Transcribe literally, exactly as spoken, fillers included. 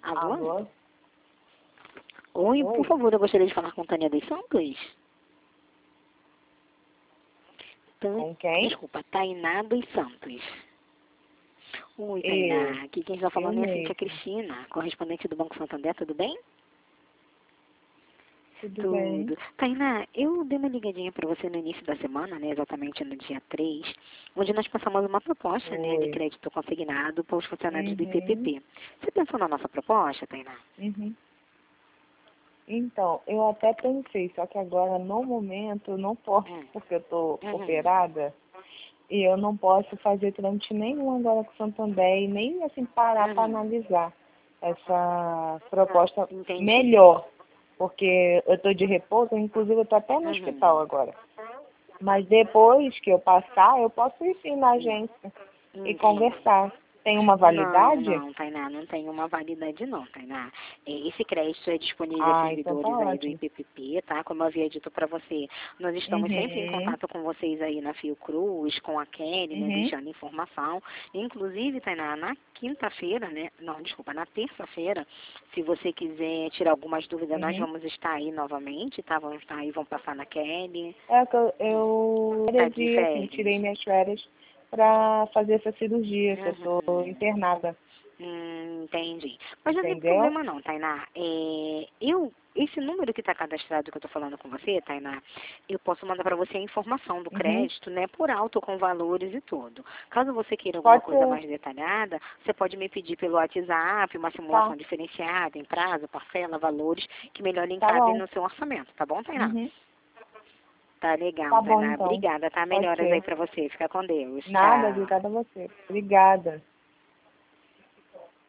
Alô? Alô? Oi, Oi? por favor, eu gostaria de falar com Tânia dos Santos. Tã- Com quem? Desculpa, Tainá dos Santos. Oi, Eu. Tainá. Aqui quem está Eu falando é a mesmo. Cíntia Cristina, correspondente do Banco Santander, tudo bem? Tudo bem? Tudo. Tainá, eu dei uma ligadinha para você no início da semana, né, exatamente no dia três, onde nós passamos uma proposta, né, de Oi. crédito consignado para os funcionários do Uhum. I P P P. Você pensou na nossa proposta, Tainá? Uhum. Então, eu até pensei, só que agora, no momento, eu não posso, Hum. porque eu tô Uhum. operada, e eu não posso fazer trâmite nenhum agora com o Santander, e nem, assim, parar para Uhum. analisar essa proposta Entendi. melhor, porque eu tô de repouso, inclusive eu tô até no Uhum. hospital agora. Mas depois que eu passar, eu posso ir sim na agência e Entendi. conversar. Tem uma Não, validade? não, Tainá, não tem uma validade não, Tainá. É, esse crédito é disponível a Ah, então tá servidores aí do ótimo. I P P P, tá? Como eu havia dito para você, nós estamos sempre em Uhum, contato com vocês aí na Fiocruz, com a Kelly, né, uhum, deixando informação. Inclusive, Tainá, na quinta-feira, né, não, desculpa, na terça-feira, se você quiser tirar algumas dúvidas, nós uhum. vamos estar aí novamente, tá? Vamos estar aí, vamos passar na Kelly. É que eu, eu Tá de perdi, assim, férias. tirei minhas férias para fazer essa cirurgia, que eu tô Uhum. internada, Hum, entendi. Mas não tem entendeu? problema não, Tainá. É, eu, esse número que está cadastrado que eu estou falando com você, Tainá, eu posso mandar para você a informação do Uhum. crédito, né, por alto, com valores e tudo. Caso você queira alguma Pode coisa ser, mais detalhada, você pode me pedir pelo WhatsApp, uma tá, simulação diferenciada, em prazo, parcela, valores, que melhor tá encabem bom. no seu orçamento, tá bom, Tainá? Uhum. Tá legal, Tá bom Tainá. então, Obrigada, tá? pode Melhoras aí ser. para você. Fica com Deus. Nada, Tchau. obrigada a você. Obrigada.